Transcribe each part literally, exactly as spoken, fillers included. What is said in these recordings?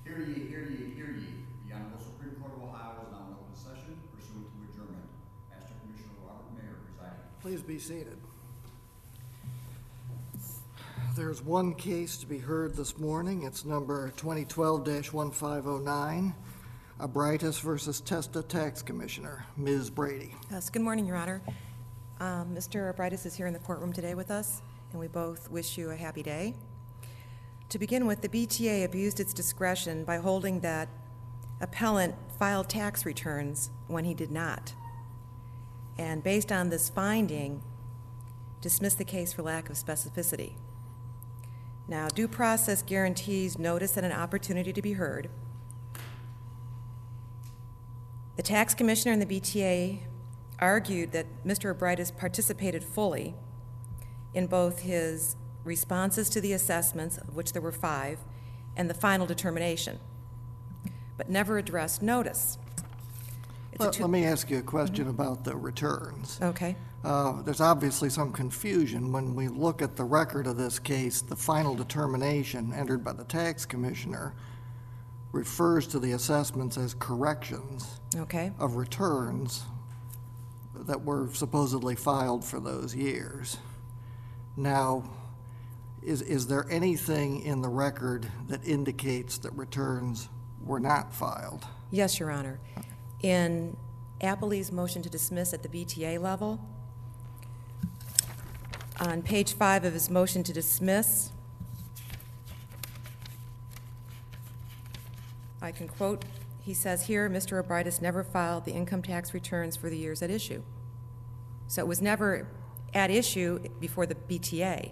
Hear ye, hear ye, hear ye. The Honorable Supreme Court of Ohio is now in open session pursuant to adjournment. Master Commissioner Robert Mayer presiding. Please be seated. There's one case to be heard this morning. It's number twenty twelve dash one five oh nine, Abritis versus Testa Tax Commissioner. Miz Brady. Yes, good morning, Your Honor. Um, Mister Abritis is here in the courtroom today with us, and we both wish you a happy day. To begin with, the B T A abused its discretion by holding that appellant filed tax returns when he did not. And based on this finding, dismissed the case for lack of specificity. Now, due process guarantees notice and an opportunity to be heard. The tax commissioner and the B T A argued that Mister Abritis participated fully in both his responses to the assessments, of which there were five, and the final determination, but never addressed notice. It's Let, two- let me ask you a question mm-hmm. about the returns. Okay. Uh, there's obviously some confusion when we look at the record of this case. The final determination entered by the tax commissioner refers to the assessments as corrections okay. of returns that were supposedly filed for those years. Now, is, is there anything in the record that indicates that returns were not filed? Yes, Your Honor. Okay. In Appley's motion to dismiss at the B T A level, on page five of his motion to dismiss, I can quote, he says here, Mister Abritis never filed the income tax returns for the years at issue. So it was never at issue before the B T A.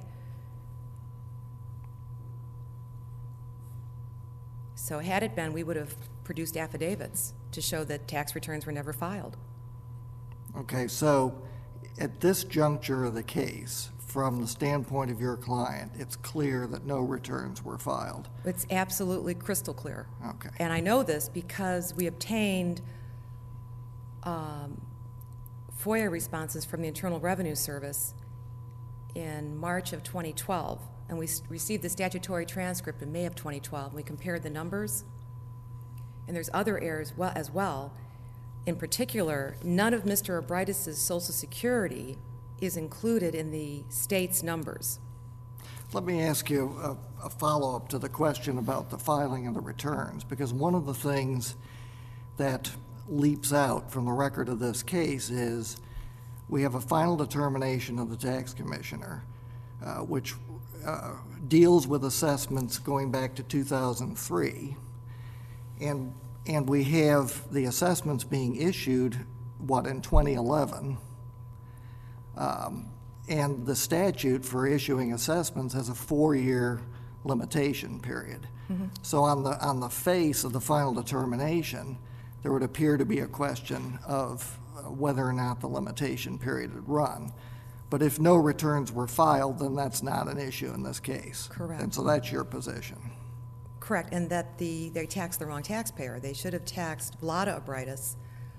So had it been, we would have produced affidavits to show that tax returns were never filed. Okay, so at this juncture of the case, from the standpoint of your client, it's clear that no returns were filed. It's absolutely crystal clear. Okay. And I know this because we obtained um, FOIA responses from the Internal Revenue Service in March of twenty twelve, and we received the statutory transcript in May of twenty twelve, and we compared the numbers, and there's other errors well, as well. In particular, none of Mister Abritis' Social Security is included in the state's numbers. Let me ask you a, a follow-up to the question about the filing of the returns, because one of the things that leaps out from the record of this case is we have a final determination of the tax commissioner, uh, which uh, deals with assessments going back to two thousand three, and and we have the assessments being issued, what, in twenty eleven. Um, and the statute for issuing assessments has a four-year limitation period. Mm-hmm. So on the on the face of the final determination, there would appear to be a question of uh, whether or not the limitation period had run. But if no returns were filed, then that's not an issue in this case. Correct. And so that's your position. Correct, and that the they taxed the wrong taxpayer. They should have taxed Vlada Abritis,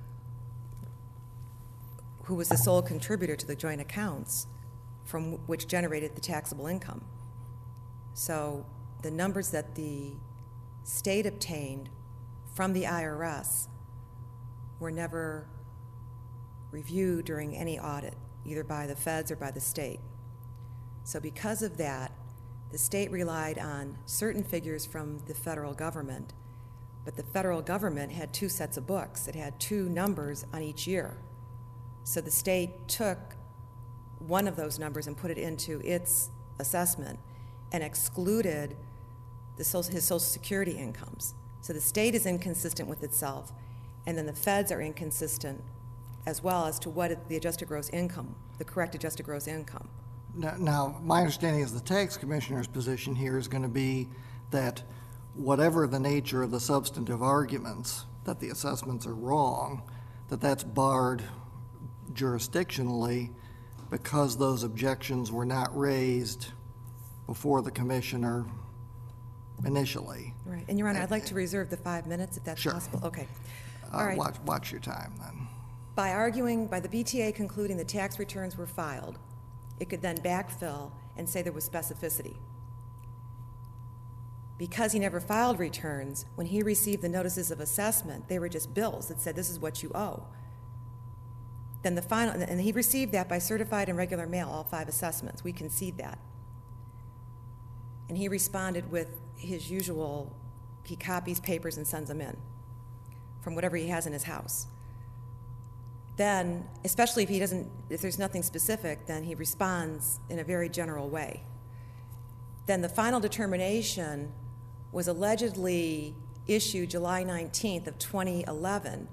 who was the sole contributor to the joint accounts from which generated the taxable income. So the numbers that the state obtained from the I R S were never reviewed during any audit, either by the feds or by the state. So because of that, the state relied on certain figures from the federal government, but the federal government had two sets of books. It had two numbers on each year. So the state took one of those numbers and put it into its assessment and excluded the social, his Social Security incomes. So the state is inconsistent with itself, and then the feds are inconsistent as well as to what the adjusted gross income, the correct adjusted gross income. Now, now my understanding is the tax commissioner's position here is going to be that whatever the nature of the substantive arguments, that the assessments are wrong, that that's barred jurisdictionally because those objections were not raised before the commissioner initially. Right, and Your Honor, I'd like to reserve the five minutes if that's sure. possible. Okay. Uh, All right. Watch, watch your time then. By arguing, by the B T A concluding the tax returns were filed, it could then backfill and say there was specificity. because he never filed returns, when he received the notices of assessment, they were just bills that said, this is what you owe. Then the final, and he received that by certified and regular mail, all five assessments. We concede that. And he responded with his usual, he copies papers and sends them in from whatever he has in his house. Then, especially if he doesn't, if there's nothing specific, then he responds in a very general way. Then the final determination was allegedly issued July nineteenth of twenty eleven,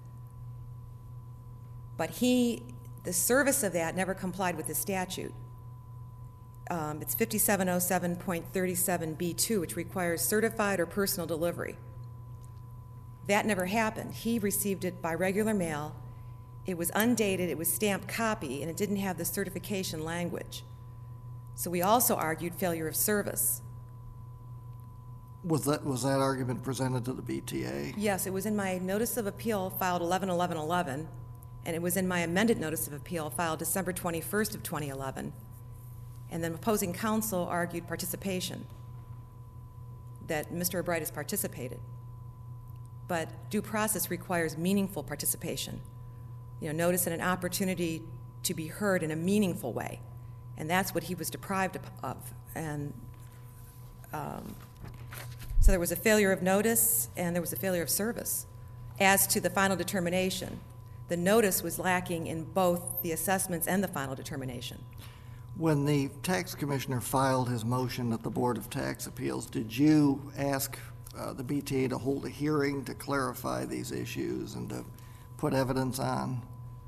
but he, the service of that never complied with the statute. Um, it's fifty-seven oh seven point thirty-seven B two, which requires certified or personal delivery. That never happened. He received it by regular mail. It was undated, it was stamped copy, and it didn't have the certification language. So we also argued failure of service. Was that, was that argument presented to the B T A? Yes, it was in my notice of appeal filed eleven eleven eleven, and it was in my amended notice of appeal filed December twenty-first of twenty eleven. And then opposing counsel argued participation, that Mister Obritis participated. But due process requires meaningful participation. You know, notice and an opportunity to be heard in a meaningful way. And that's what he was deprived of. And um, so there was a failure of notice and there was a failure of service. As to the final determination, the notice was lacking in both the assessments and the final determination. When the tax commissioner filed his motion at the Board of Tax Appeals, did you ask uh, the B T A to hold a hearing to clarify these issues and to put evidence on?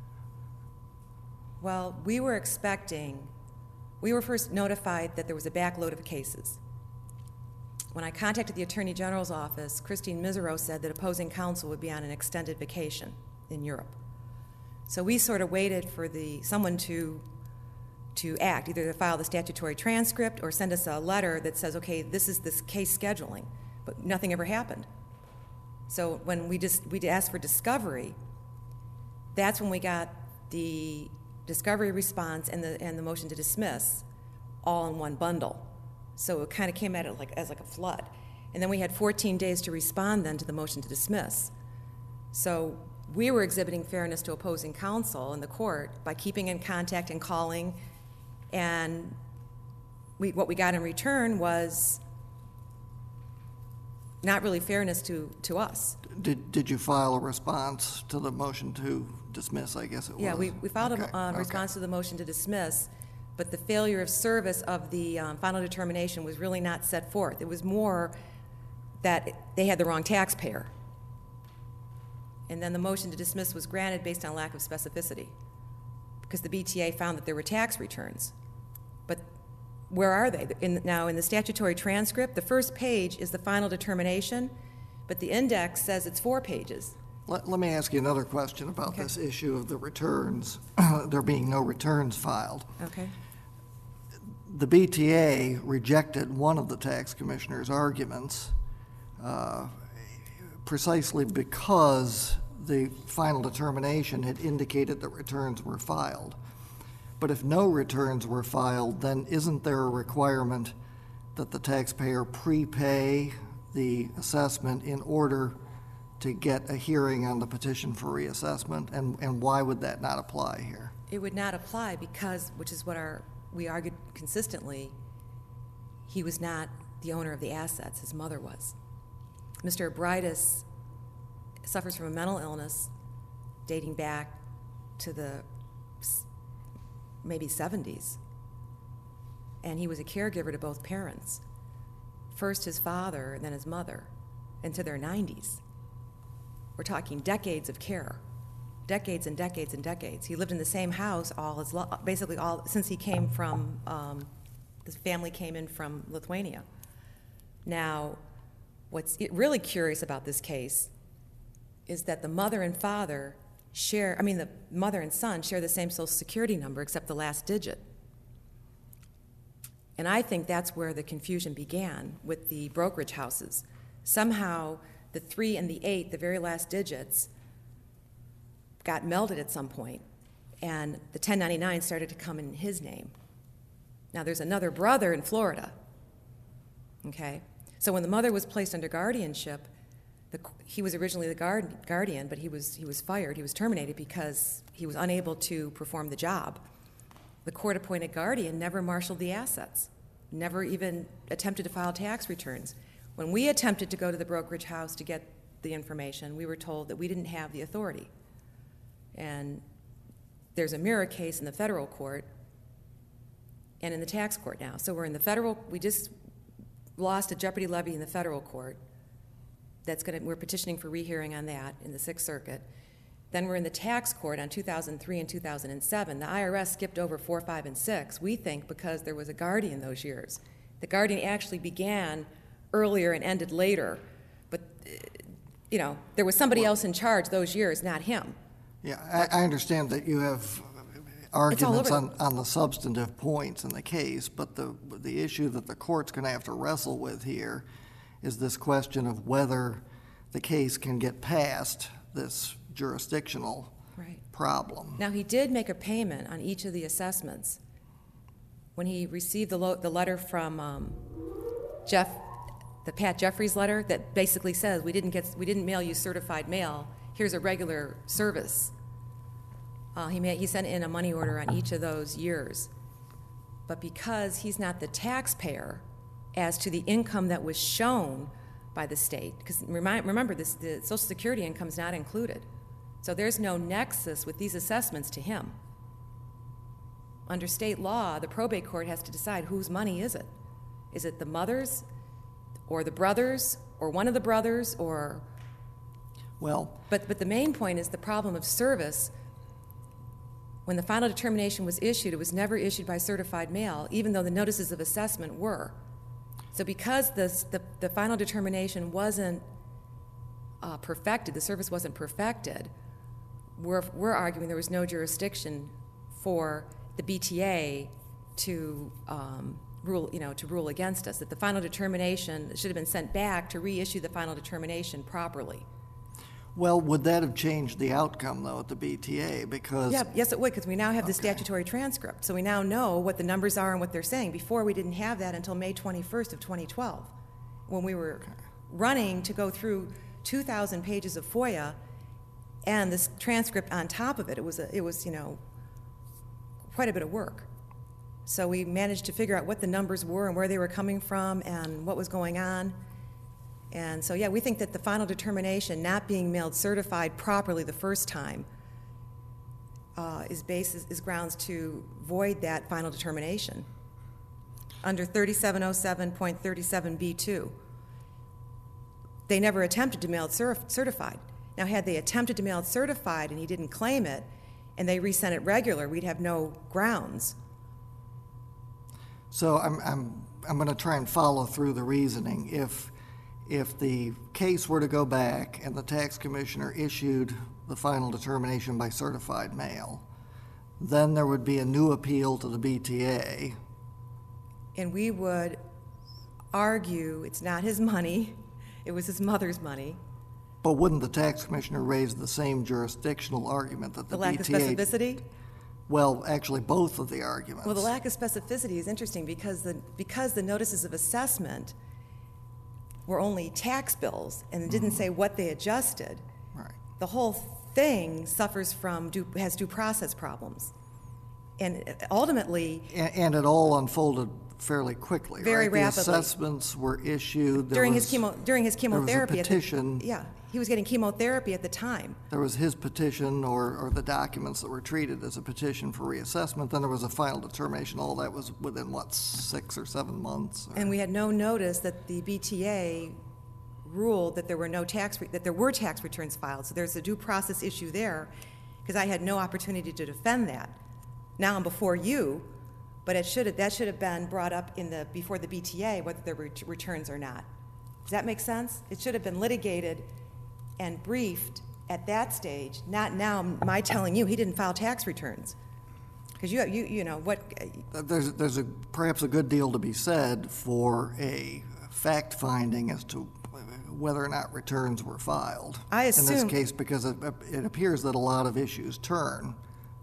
Well, we were expecting, we were first notified that there was a backload of cases. When I contacted the Attorney General's office, Christine Miserow said that opposing counsel would be on an extended vacation in Europe. So we sort of waited for the someone to to act, either to file the statutory transcript or send us a letter that says, okay, this is this case scheduling, but nothing ever happened. So when we just we asked for discovery, that's when we got the discovery response and the and the motion to dismiss all in one bundle. So it kind of came at it like as like a flood. And then we had fourteen days to respond then to the motion to dismiss. So we were exhibiting fairness to opposing counsel in the court by keeping in contact and calling, and we, what we got in return was not really fairness to, to us. Did, did you file a response to the motion to dismiss, I guess it was? Yeah, we, we filed Okay, a uh, okay. response to the motion to dismiss, but the failure of service of the um, final determination was really not set forth. It was more that they had the wrong taxpayer. And then the motion to dismiss was granted based on lack of specificity because the B T A found that there were tax returns. But where are they? In, now, in the statutory transcript, the first page is the final determination, but the index says it's four pages. Let, let me ask you another question about Okay. this issue of the returns, there being no returns filed. Okay. The B T A rejected one of the tax commissioner's arguments uh, precisely because the final determination had indicated that returns were filed. But if no returns were filed, then isn't there a requirement that the taxpayer prepay the assessment in order to get a hearing on the petition for reassessment? And, and why would that not apply here? It would not apply because, which is what our we argued consistently, he was not the owner of the assets. His mother was. Mister Obritis suffers from a mental illness dating back to the maybe seventies. And he was a caregiver to both parents. First his father, and then his mother, into their nineties. We're talking decades of care. Decades and decades and decades. He lived in the same house all his lo- basically all since he came from. Um, his family came in from Lithuania. Now, what's really curious about this case is that the mother and father share. I mean, the mother and son share the same Social Security number, except the last digit. And I think that's where the confusion began with the brokerage houses. Somehow, the three and the eight, the very last digits, got melded at some point, and the ten ninety-nine started to come in his name. Now, there's another brother in Florida, okay? So when the mother was placed under guardianship, the, he was originally the guard, guardian, but he was, he was fired, he was terminated because he was unable to perform the job. The court-appointed guardian never marshaled the assets, never even attempted to file tax returns. When we attempted to go to the brokerage house to get the information, we were told that we didn't have the authority. And there's a mirror case in the federal court and in the tax court now. So we're in the federal, we just lost a jeopardy levy in the federal court. That's going to, we're petitioning for rehearing on that in the Sixth Circuit. Then we're in the tax court on two thousand three and two thousand seven. The I R S skipped over four, five, and six, we think because there was a guardian those years. The guardian actually began earlier and ended later, but, you know, there was somebody else in charge those years, not him. Yeah, I, I understand that you have arguments on, on the substantive points in the case, but the, the issue that the court's going to have to wrestle with here is this question of whether the case can get past this jurisdictional right. problem. Now, he did make a payment on each of the assessments. When he received the, lo- the letter from um, Jeff, the Pat Jeffries letter that basically says we didn't get, we didn't mail you certified mail. Here's a regular service. Uh, he made, he sent in a money order on each of those years, but because he's not the taxpayer as to the income that was shown by the state, because remind, remember this, the Social Security income is not included. So there's no nexus with these assessments to him. Under state law, the probate court has to decide whose money is it. Is it the mother's or the brother's or one of the brothers or... Well... But, but the main point is the problem of service. When the final determination was issued, it was never issued by certified mail, even though the notices of assessment were. So because this, the, the final determination wasn't uh, perfected, the service wasn't perfected, we're, we're arguing there was no jurisdiction for the B T A to um, rule, you know, to rule against us, that the final determination should have been sent back to reissue the final determination properly. Well, would that have changed the outcome, though, at the B T A? Because... Yeah, yes, it would, because we now have the Okay. statutory transcript. So we now know what the numbers are and what they're saying. Before, we didn't have that until May twenty-first of twenty twelve, when we were running to go through two thousand pages of FOIA and this transcript on top of it. It was, a, it was, you know, quite a bit of work. So we managed to figure out what the numbers were and where they were coming from and what was going on. And so, yeah, we think that the final determination not being mailed certified properly the first time uh, is, basis, is grounds to void that final determination under thirty-seven oh seven point thirty-seven B two. They never attempted to mail it cer- certified. Now, had they attempted to mail it certified and he didn't claim it and they resent it regular, we'd have no grounds. So I'm, I'm, I'm going to try and follow through the reasoning. If... If the case were to go back and the tax commissioner issued the final determination by certified mail, then there would be a new appeal to the B T A. And we would argue it's not his money, it was his mother's money. But wouldn't the tax commissioner raise the same jurisdictional argument that the, The lack B T A... of specificity? Well, actually, both of the arguments. Well, the lack of specificity is interesting because the, because the notices of assessment were only tax bills and it didn't say what they adjusted. Right. The whole thing suffers from, due, has due process problems. And ultimately... And, and it all unfolded fairly quickly, very right? rapidly. The assessments were issued. There during was, his chemo, during his chemotherapy... There was a petition. At the, yeah, he was getting chemotherapy at the time. There was his petition or, or the documents that were treated as a petition for reassessment. Then there was a final determination. All that was within, what, six or seven months? Or... And we had no notice that the B T A ruled that there were no tax, re- that there were tax returns filed. So there's a due process issue there because I had no opportunity to defend that. Now I'm before you, but it should have, that should have been brought up in the, before the B T A, whether there were ret- returns or not. Does that make sense? It should have been litigated and briefed at that stage, not now my telling you he didn't file tax returns. Because you, you, you know, what... There's, there's a, perhaps a good deal to be said for a fact-finding as to whether or not returns were filed. I assume... In this case, because it, it appears that a lot of issues turn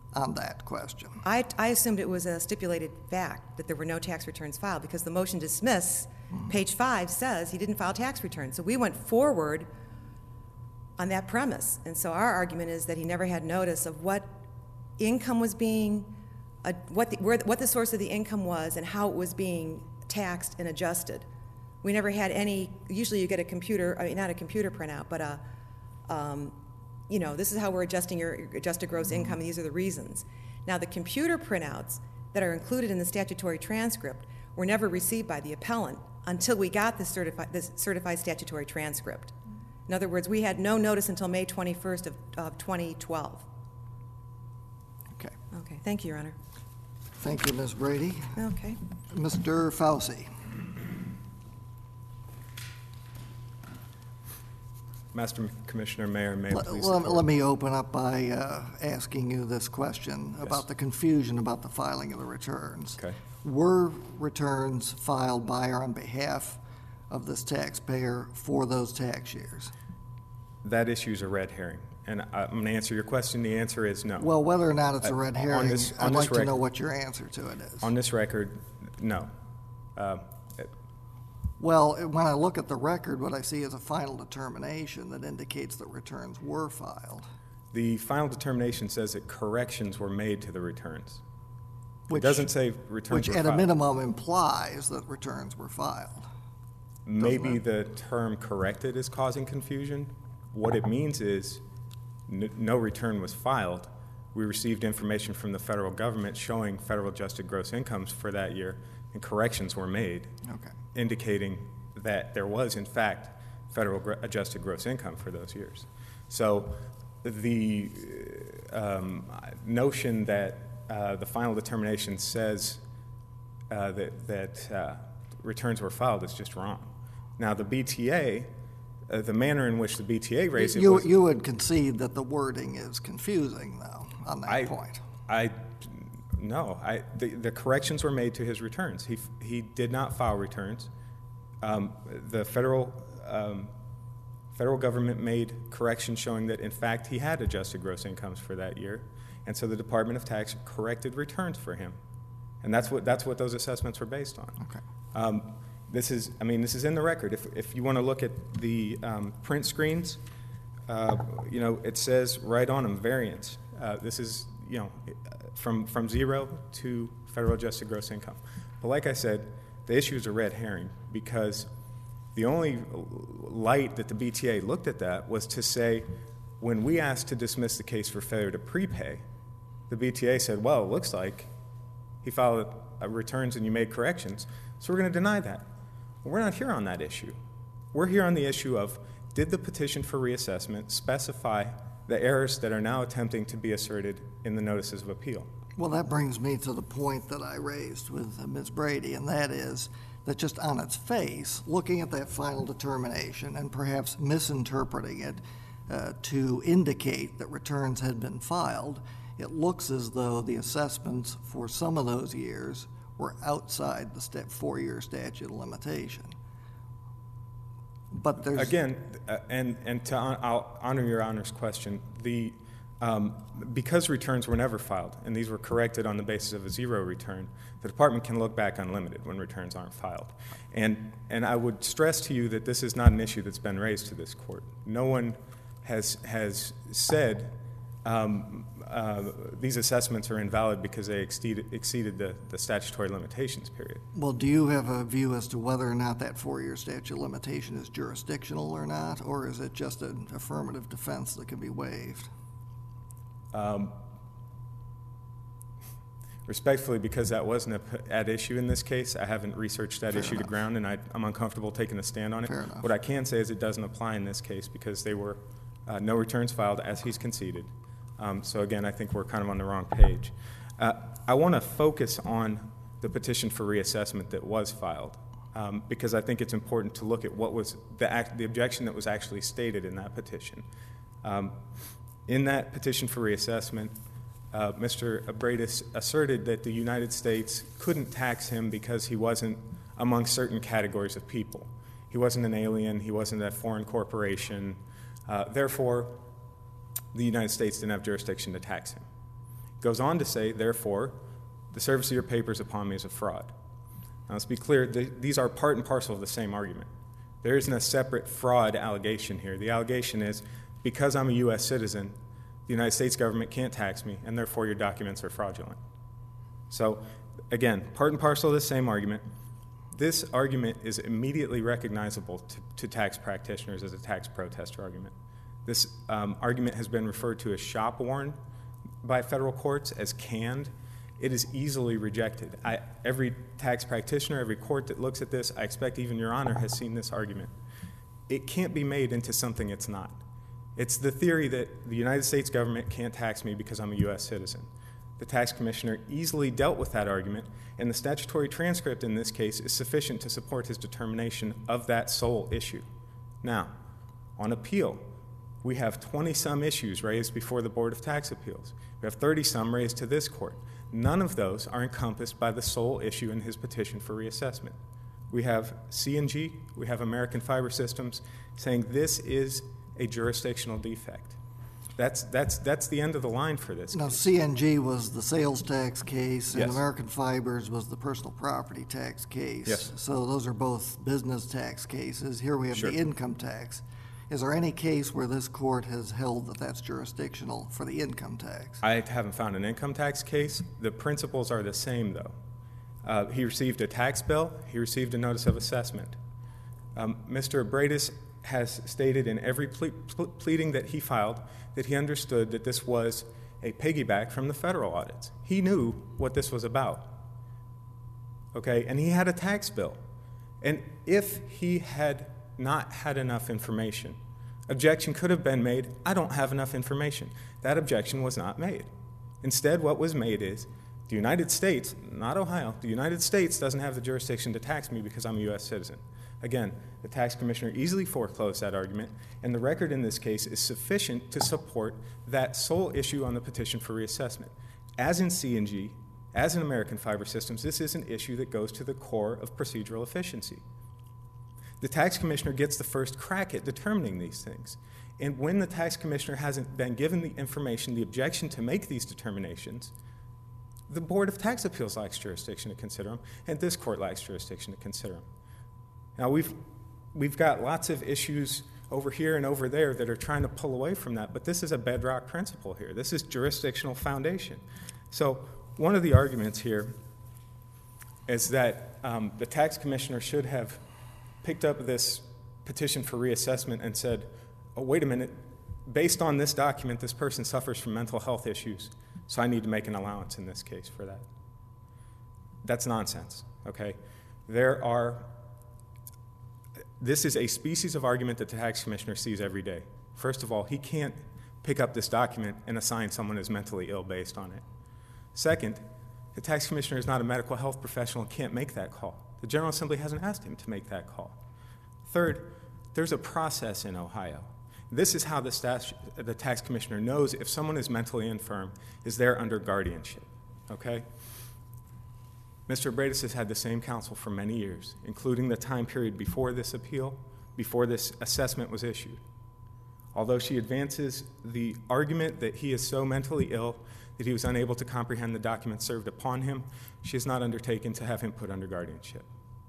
on that question. I, I assumed it was a stipulated fact that there were no tax returns filed because the motion to dismiss, page five, says he didn't file tax returns. So we went forward on that premise. And so our argument is that he never had notice of what income was being, uh, what, the, where, what the source of the income was and how it was being taxed and adjusted. We never had any, usually you get a computer, I mean, not a computer printout, but a, um, you know, this is how we're adjusting your adjusted gross income, and these are the reasons. Now, the computer printouts that are included in the statutory transcript were never received by the appellant until we got the certified, this certified statutory transcript. In other words, we had no notice until May twenty-first of, of twenty twelve. Okay. Okay, thank you, Your Honor. Thank you, Miz Brady. Okay. Mister Fauci. Master Commissioner, Mayor, may I Let, please let- support? let me open up by uh, asking you this question Yes. about the confusion about the filing of the returns. Okay. Were returns filed by or on behalf of this taxpayer for those tax years? That issue is a red herring, and I- I'm going to answer your question. The answer is no. Well, whether or not it's a Uh, red on herring, this- on I'd this like to rec- know what your answer to it is. On this record, no. Uh, it- Well, when I look at the record, what I see is a final determination that indicates that returns were filed. The final determination says that corrections were made to the returns. It Which- doesn't say returns Which were at a filed. minimum implies that returns were filed. Maybe it? the term corrected is causing confusion. What it means is n- no return was filed. We received information from the federal government showing federal adjusted gross incomes for that year, and corrections were made, Okay. indicating that there was, in fact, federal gr- adjusted gross income for those years. So the uh, um, notion that uh, the final determination says uh, that, that uh, returns were filed is just wrong. Now, the B T A, uh, the manner in which the B T A raised it You, was... you would concede that the wording is confusing, though, on that I, point. I, no, I, the, the corrections were made to his returns. He, he did not file returns. Um, the federal, um, federal government made corrections showing that, in fact, he had adjusted gross incomes for that year, and so the Department of Tax corrected returns for him, and that's what that's what those assessments were based on. Okay. Um, this is, I mean, this is in the record. If if you want to look at the um, print screens, uh, you know, it says right on them variance. Uh, this is, you know, from from zero to federal adjusted gross income. But like I said, the issue is a red herring because the only light that the B T A looked at that was to say, when we asked to dismiss the case for failure to prepay, the B T A said, well, it looks like he filed uh, returns and you made corrections, so we're going to deny that. Well, we're not here on that issue. We're here on the issue of, did the petition for reassessment specify the errors that are now attempting to be asserted in the notices of appeal? Well, that brings me to the point that I raised with uh, Miz Brady, and that is that just on its face, looking at that final determination and perhaps misinterpreting it uh, to indicate that returns had been filed, it looks as though the assessments for some of those years were outside the sta- four-year statute of limitation. But there's... Again, uh, and, and to hon- I'll honor your Honor's question, the, um, because returns were never filed, and these were corrected on the basis of a zero return, the Department can look back unlimited when returns aren't filed. And, and I would stress to you that this is not an issue that's been raised to this Court. No one has, has said um, uh, these assessments are invalid because they exceeded, exceeded the, the statutory limitations period. Well, do you have a view as to whether or not that four-year statute of limitation is jurisdictional or not, or is it just an affirmative defense that can be waived? Um, respectfully, because that wasn't a, at issue in this case, I haven't researched that Fair issue enough. to ground, and I, I'm uncomfortable taking a stand on it. Fair enough. What I can say is it doesn't apply in this case because they were uh, no returns filed, as he's conceded. Um, so again, I think we're kind of on the wrong page. Uh, I want to focus on the petition for reassessment that was filed, um, because I think it's important to look at what was the, act, the objection that was actually stated in that petition. Um, in that petition for reassessment, uh, Mister Abradis asserted that the United States couldn't tax him because he wasn't among certain categories of people. He wasn't an alien, he wasn't a foreign corporation, uh, therefore, the United States didn't have jurisdiction to tax him. Goes on to say, therefore, the service of your papers upon me is a fraud. Now, let's be clear, th- these are part and parcel of the same argument. There isn't a separate fraud allegation here. The allegation is, because I'm a U S citizen, the United States government can't tax me, and therefore your documents are fraudulent. So, again, part and parcel of the same argument. This argument is immediately recognizable to, to tax practitioners as a tax protester argument. This um, argument has been referred to as shop worn by federal courts, as canned. It is easily rejected. I, every tax practitioner, every court that looks at this, I expect even Your Honor has seen this argument. It can't be made into something it's not. It's the theory that the United States government can't tax me because I'm a U S citizen. The tax commissioner easily dealt with that argument, and the statutory transcript in this case is sufficient to support his determination of that sole issue. Now, on appeal, we have twenty-some issues raised before the Board of Tax Appeals. We have thirty-some raised to this court. None of those are encompassed by the sole issue in his petition for reassessment. We have C and G, we have American Fiber Systems saying this is a jurisdictional defect. That's, that's, that's the end of the line for this Now, case. C N G was the sales tax case, and Yes. American Fibers was the personal property tax case. Yes. So those are both business tax cases. Here we have Sure. the income tax. Is there any case where this court has held that that's jurisdictional for the income tax? I haven't found an income tax case. The principles are the same, though. Uh, he received a tax bill. He received a notice of assessment. Um, Mister Abradis has stated in every ple- ple- pleading that he filed that he understood that this was a piggyback from the federal audits. He knew what this was about. Okay, and he had a tax bill. And if he had not had enough information, objection could have been made, I don't have enough information. That objection was not made. Instead, what was made is, the United States, not Ohio, the United States doesn't have the jurisdiction to tax me because I'm a U S citizen. Again, the tax commissioner easily foreclosed that argument, and the record in this case is sufficient to support that sole issue on the petition for reassessment. As in C and G, as in American Fiber Systems, this is an issue that goes to the core of procedural efficiency. The tax commissioner gets the first crack at determining these things. And when the tax commissioner hasn't been given the information, the objection to make these determinations, the Board of Tax Appeals lacks jurisdiction to consider them, and this court lacks jurisdiction to consider them. Now, we've, we've got lots of issues over here and over there that are trying to pull away from that, but this is a bedrock principle here. This is jurisdictional foundation. So one of the arguments here is that um, the tax commissioner should have picked up this petition for reassessment and said, oh, wait a minute, based on this document, this person suffers from mental health issues, so I need to make an allowance in this case for that. That's nonsense, okay? There are, this is a species of argument that the tax commissioner sees every day. First of all, he can't pick up this document and assign someone as mentally ill based on it. Second, the tax commissioner is not a medical health professional and can't make that call. The General Assembly hasn't asked him to make that call. Third, there's a process in Ohio. This is how the, stat- the tax commissioner knows if someone is mentally infirm, is there under guardianship, okay? Mister Abradis has had the same counsel for many years, including the time period before this appeal, before this assessment was issued. Although she advances the argument that he is so mentally ill that he was unable to comprehend the document served upon him, she has not undertaken to have him put under guardianship.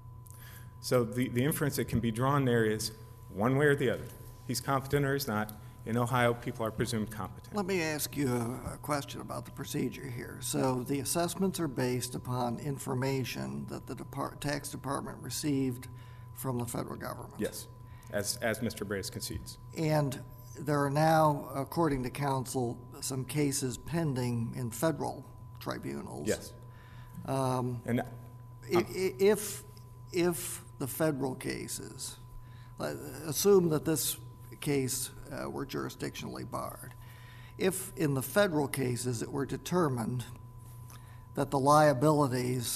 So the, the inference that can be drawn there is one way or the other. He's competent or he's not. In Ohio, people are presumed competent. Let me ask you a, a question about the procedure here. So the assessments are based upon information that the depart- tax department received from the federal government. Yes, as, as Mister Abradis concedes. And there are now, according to counsel, some cases pending in federal tribunals. Yes. Um, And i- i- If, if the federal cases, uh, assume that this case uh, were jurisdictionally barred, if in the federal cases it were determined that the liabilities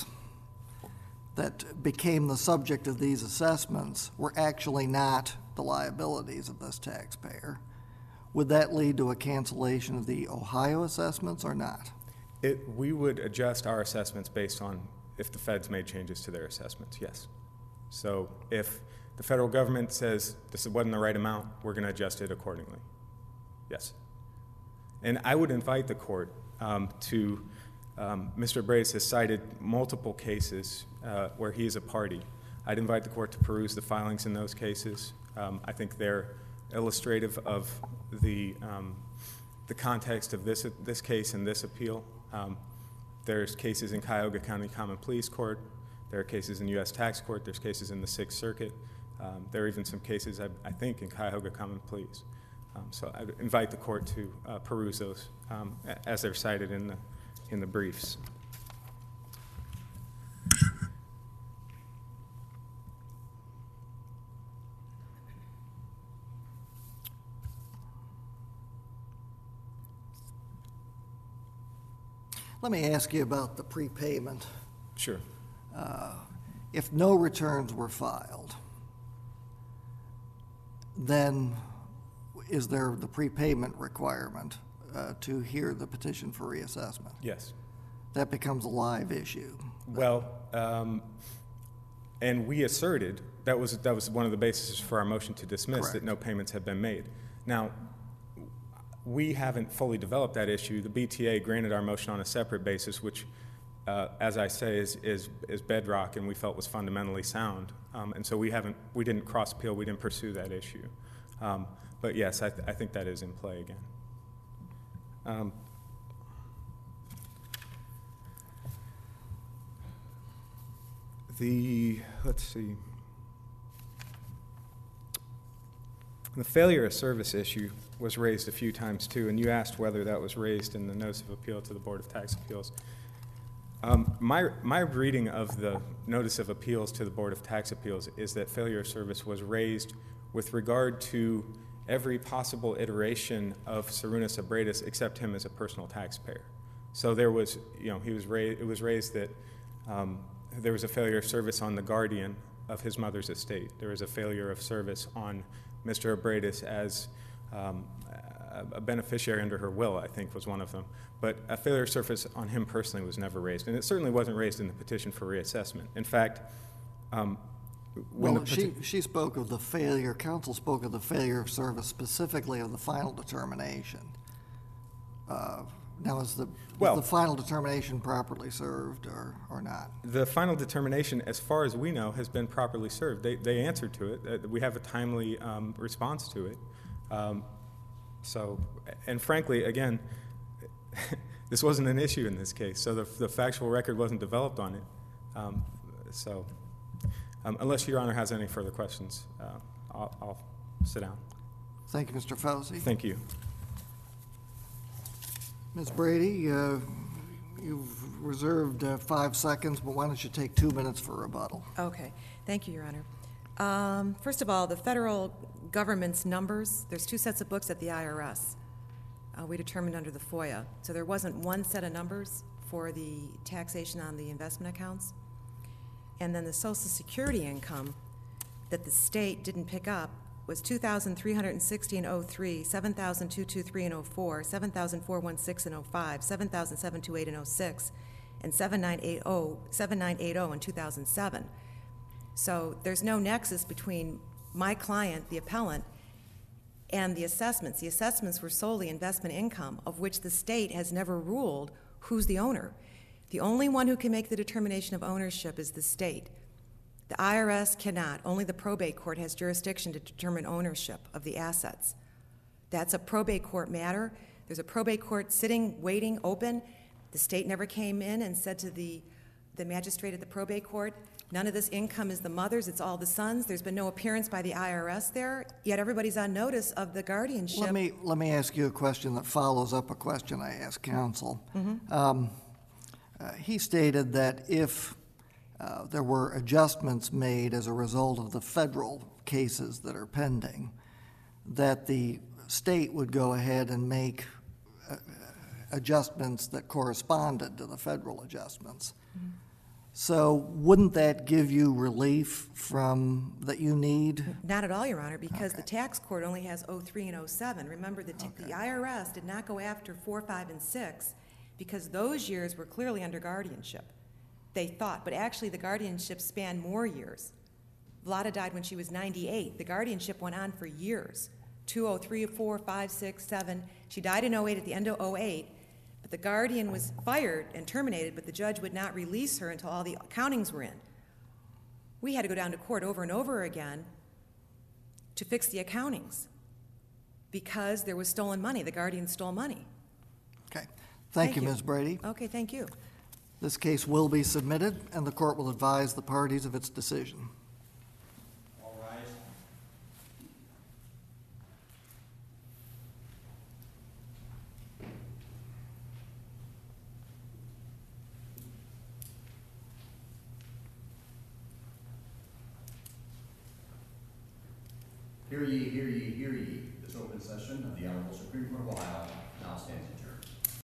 that became the subject of these assessments were actually not the liabilities of this taxpayer, would that lead to a cancellation of the Ohio assessments or not? It, we would adjust our assessments based on if the feds made changes to their assessments, yes. So if the federal government says this wasn't the right amount, we're going to adjust it accordingly. Yes. And I would invite the court um, to, um, Mister Abradis has cited multiple cases uh, where he is a party. I'd invite the court to peruse the filings in those cases. Um, I think they're illustrative of the, um, the context of this, this case and this appeal. Um, there's cases in Cuyahoga County Common Pleas Court. There are cases in U S Tax Court. There's cases in the Sixth Circuit. Um, there are even some cases, I, I think, in Cuyahoga Common Pleas. Um, so I would invite the court to uh, peruse those um, as they're cited in the, in the briefs. Let me ask you about the prepayment. Sure. Uh, if no returns were filed, then is there the prepayment requirement uh, to hear the petition for reassessment? Yes. That becomes a live issue. Well, um, and we asserted, that was, that was one of the bases for our motion to dismiss, Correct. that no payments had been made. Now, we haven't fully developed that issue. The B T A granted our motion on a separate basis, which, uh, as I say, is, is, is bedrock and we felt was fundamentally sound. Um, and so we haven't, we didn't cross appeal, we didn't pursue that issue. Um, but yes, I, th I think that is in play again. Um, the, let's see. The failure of service issue was raised a few times too, and you asked whether that was raised in the notice of appeal to the Board of Tax Appeals. Um, my, my reading of the notice of appeals to the Board of Tax Appeals is that failure of service was raised with regard to every possible iteration of Sarunas Abradis except him as a personal taxpayer. So there was, you know, he was raised, it was raised that um, there was a failure of service on the guardian of his mother's estate. There was a failure of service on Mister Abradis as um, a beneficiary under her will, I think, was one of them. But a failure of service on him personally was never raised, and it certainly wasn't raised in the petition for reassessment. In fact, um, when Well, the she, peti- she spoke of the failure, counsel spoke of the failure of service specifically of the final determination. Uh, Now, is the, Well- was the final determination properly served or, or not? the final determination, as far as we know, has been properly served. They, they answered to it. Uh, we have a timely um, response to it. Um, so, and frankly, again, this wasn't an issue in this case, so the, the factual record wasn't developed on it. Um, so, um, unless Your Honor has any further questions, uh, I'll, I'll sit down. Thank you, Mister Fauci. Thank you. Miz Brady, uh, you've reserved uh, five seconds, but why don't you take two minutes for rebuttal? Okay, thank you, Your Honor. Um, First of all, the federal government's numbers, there's two sets of books at the I R S. Uh, we determined under the FOIA. So there wasn't one set of numbers for the taxation on the investment accounts. And then the Social Security income that the state didn't pick up was two thousand three hundred sixty in oh three, seven thousand two hundred twenty-three in oh four, seven thousand four hundred sixteen in oh five, seven thousand seven hundred twenty-eight in oh six, and seven thousand nine hundred eighty in two thousand seven. So there's no nexus between my client, the appellant, and the assessments. The assessments were solely investment income, of which the state has never ruled who's the owner. The only one who can make the determination of ownership is the state. The I R S cannot. Only the probate court has jurisdiction to determine ownership of the assets. That's a probate court matter. There's a probate court sitting, waiting, open. The state never came in and said to the, the magistrate at the probate court, none of this income is the mother's, it's all the son's. There's been no appearance by the I R S there, yet everybody's on notice of the guardianship. Let me, let me ask you a question that follows up a question I asked counsel. Mm-hmm. um, uh, he stated that if uh, there were adjustments made as a result of the federal cases that are pending, that the state would go ahead and make uh, adjustments that corresponded to the federal adjustments. Mm-hmm. So wouldn't that give you relief from that you need? Not at all, Your Honor, because Okay. the tax court only has oh three and oh seven. Remember, the, t- Okay. the I R S did not go after four, five, and six because those years were clearly under guardianship. They thought, but actually the guardianship spanned more years. Vlada died when she was ninety-eight. The guardianship went on for years. two oh three, four, five, six, seven. She died in oh eight, at the end of oh eight, but the guardian was fired and terminated, but the judge would not release her until all the accountings were in. We had to go down to court over and over again to fix the accountings because there was stolen money. The guardian stole money. Okay. Thank Thank you, you. Miz Brady. Okay, thank you. This case will be submitted, and the court will advise the parties of its decision. All rise. Hear ye, hear ye, hear ye. This open session of the Honorable Supreme Court of Ohio now stands adjourned.